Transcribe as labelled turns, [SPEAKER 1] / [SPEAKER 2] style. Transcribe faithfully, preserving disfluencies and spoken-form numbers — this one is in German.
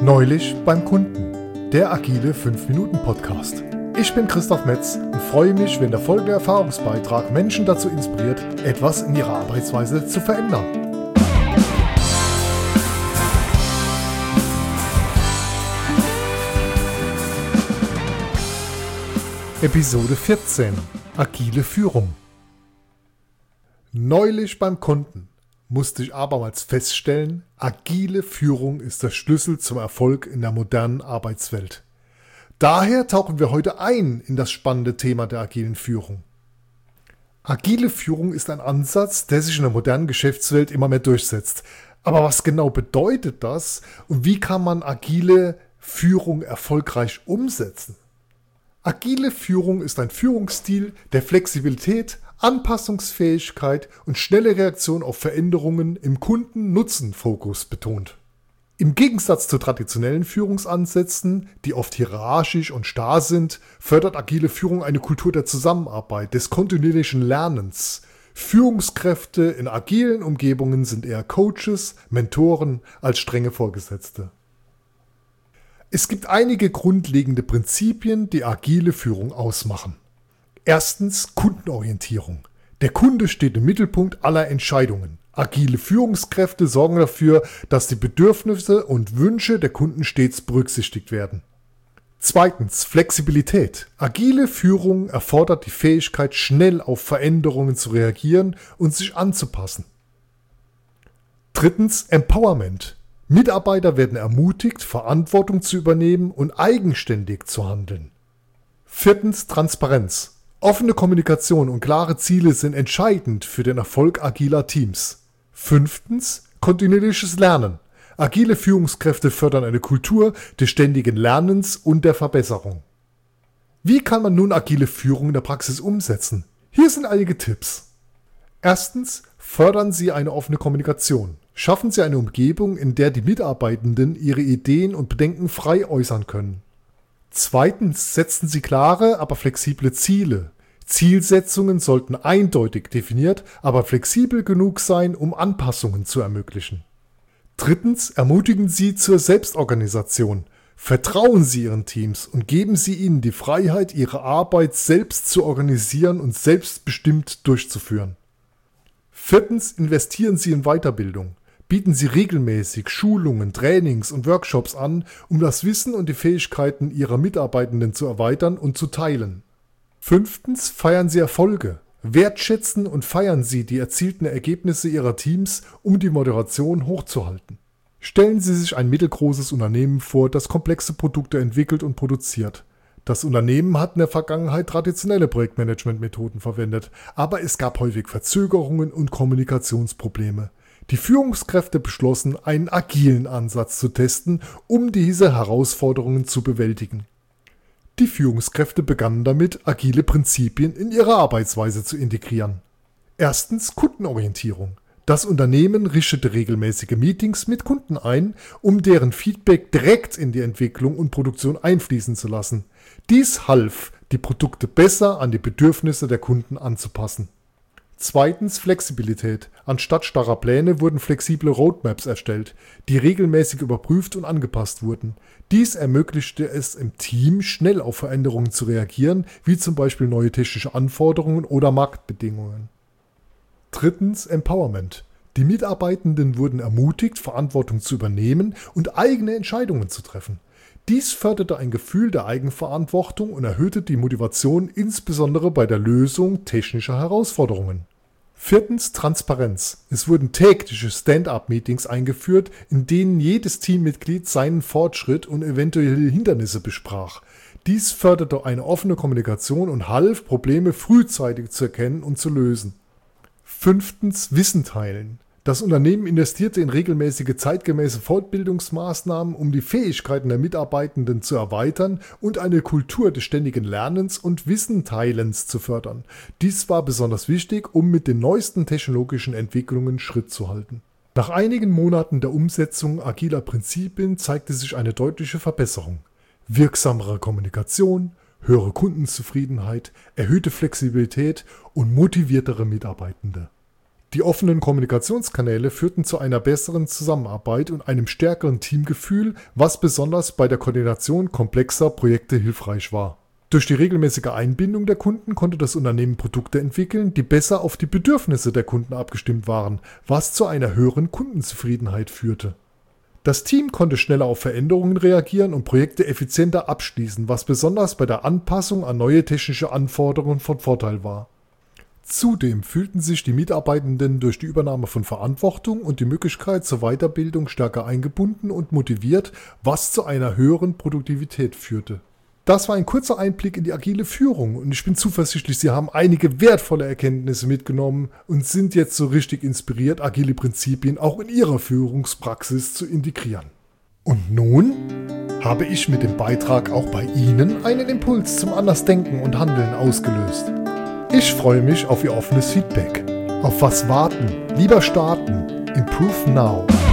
[SPEAKER 1] Neulich beim Kunden, der agile fünf Minuten Podcast. Ich bin Christoph Metz und freue mich, wenn der folgende Erfahrungsbeitrag Menschen dazu inspiriert, etwas in ihrer Arbeitsweise zu verändern. Episode vierzehn. Agile Führung. Neulich beim Kunden musste ich abermals feststellen, agile Führung ist der Schlüssel zum Erfolg in der modernen Arbeitswelt. Daher tauchen wir heute ein in das spannende Thema der agilen Führung. Agile Führung ist ein Ansatz, der sich in der modernen Geschäftswelt immer mehr durchsetzt. Aber was genau bedeutet das und wie kann man agile Führung erfolgreich umsetzen? Agile Führung ist ein Führungsstil, der Flexibilität, Anpassungsfähigkeit und schnelle Reaktion auf Veränderungen im Kunden-Nutzen-Fokus betont. Im Gegensatz zu traditionellen Führungsansätzen, die oft hierarchisch und starr sind, fördert agile Führung eine Kultur der Zusammenarbeit, des kontinuierlichen Lernens. Führungskräfte in agilen Umgebungen sind eher Coaches, Mentoren als strenge Vorgesetzte. Es gibt einige grundlegende Prinzipien, die agile Führung ausmachen. Erstens Kundenorientierung. Der Kunde steht im Mittelpunkt aller Entscheidungen. Agile Führungskräfte sorgen dafür, dass die Bedürfnisse und Wünsche der Kunden stets berücksichtigt werden. Zweitens Flexibilität. Agile Führung erfordert die Fähigkeit, schnell auf Veränderungen zu reagieren und sich anzupassen. Drittens Empowerment. Mitarbeiter werden ermutigt, Verantwortung zu übernehmen und eigenständig zu handeln. Viertens Transparenz. Offene Kommunikation und klare Ziele sind entscheidend für den Erfolg agiler Teams. Fünftens kontinuierliches Lernen. Agile Führungskräfte fördern eine Kultur des ständigen Lernens und der Verbesserung. Wie kann man nun agile Führung in der Praxis umsetzen? Hier sind einige Tipps. Erstens, fördern Sie eine offene Kommunikation. Schaffen Sie eine Umgebung, in der die Mitarbeitenden ihre Ideen und Bedenken frei äußern können. Zweitens, setzen Sie klare, aber flexible Ziele. Zielsetzungen sollten eindeutig definiert, aber flexibel genug sein, um Anpassungen zu ermöglichen. Drittens, ermutigen Sie zur Selbstorganisation. Vertrauen Sie Ihren Teams und geben Sie ihnen die Freiheit, ihre Arbeit selbst zu organisieren und selbstbestimmt durchzuführen. Viertens, investieren Sie in Weiterbildung. Bieten Sie regelmäßig Schulungen, Trainings und Workshops an, um das Wissen und die Fähigkeiten Ihrer Mitarbeitenden zu erweitern und zu teilen. Fünftens, feiern Sie Erfolge. Wertschätzen und feiern Sie die erzielten Ergebnisse Ihrer Teams, um die Motivation hochzuhalten. Stellen Sie sich ein mittelgroßes Unternehmen vor, das komplexe Produkte entwickelt und produziert. Das Unternehmen hat in der Vergangenheit traditionelle Projektmanagementmethoden verwendet, aber es gab häufig Verzögerungen und Kommunikationsprobleme. Die Führungskräfte beschlossen, einen agilen Ansatz zu testen, um diese Herausforderungen zu bewältigen. Die Führungskräfte begannen damit, agile Prinzipien in ihre Arbeitsweise zu integrieren. Erstens Kundenorientierung. Das Unternehmen richtete regelmäßige Meetings mit Kunden ein, um deren Feedback direkt in die Entwicklung und Produktion einfließen zu lassen. Dies half, die Produkte besser an die Bedürfnisse der Kunden anzupassen. Zweitens Flexibilität. Anstatt starrer Pläne wurden flexible Roadmaps erstellt, die regelmäßig überprüft und angepasst wurden. Dies ermöglichte es im Team, schnell auf Veränderungen zu reagieren, wie zum Beispiel neue technische Anforderungen oder Marktbedingungen. Drittens Empowerment. Die Mitarbeitenden wurden ermutigt, Verantwortung zu übernehmen und eigene Entscheidungen zu treffen. Dies förderte ein Gefühl der Eigenverantwortung und erhöhte die Motivation, insbesondere bei der Lösung technischer Herausforderungen. Viertens Transparenz. Es wurden tägliche Stand-up-Meetings eingeführt, in denen jedes Teammitglied seinen Fortschritt und eventuelle Hindernisse besprach. Dies förderte eine offene Kommunikation und half, Probleme frühzeitig zu erkennen und zu lösen. Fünftens Wissen teilen. Das Unternehmen investierte in regelmäßige zeitgemäße Fortbildungsmaßnahmen, um die Fähigkeiten der Mitarbeitenden zu erweitern und eine Kultur des ständigen Lernens und Wissenteilens zu fördern. Dies war besonders wichtig, um mit den neuesten technologischen Entwicklungen Schritt zu halten. Nach einigen Monaten der Umsetzung agiler Prinzipien zeigte sich eine deutliche Verbesserung. Wirksamere Kommunikation, höhere Kundenzufriedenheit, erhöhte Flexibilität und motiviertere Mitarbeitende. Die offenen Kommunikationskanäle führten zu einer besseren Zusammenarbeit und einem stärkeren Teamgefühl, was besonders bei der Koordination komplexer Projekte hilfreich war. Durch die regelmäßige Einbindung der Kunden konnte das Unternehmen Produkte entwickeln, die besser auf die Bedürfnisse der Kunden abgestimmt waren, was zu einer höheren Kundenzufriedenheit führte. Das Team konnte schneller auf Veränderungen reagieren und Projekte effizienter abschließen, was besonders bei der Anpassung an neue technische Anforderungen von Vorteil war. Zudem fühlten sich die Mitarbeitenden durch die Übernahme von Verantwortung und die Möglichkeit zur Weiterbildung stärker eingebunden und motiviert, was zu einer höheren Produktivität führte. Das war ein kurzer Einblick in die agile Führung und ich bin zuversichtlich, Sie haben einige wertvolle Erkenntnisse mitgenommen und sind jetzt so richtig inspiriert, agile Prinzipien auch in Ihrer Führungspraxis zu integrieren. Und nun habe ich mit dem Beitrag auch bei Ihnen einen Impuls zum Andersdenken und Handeln ausgelöst. Ich freue mich auf Ihr offenes Feedback. Auf was warten? Lieber starten. Improve now.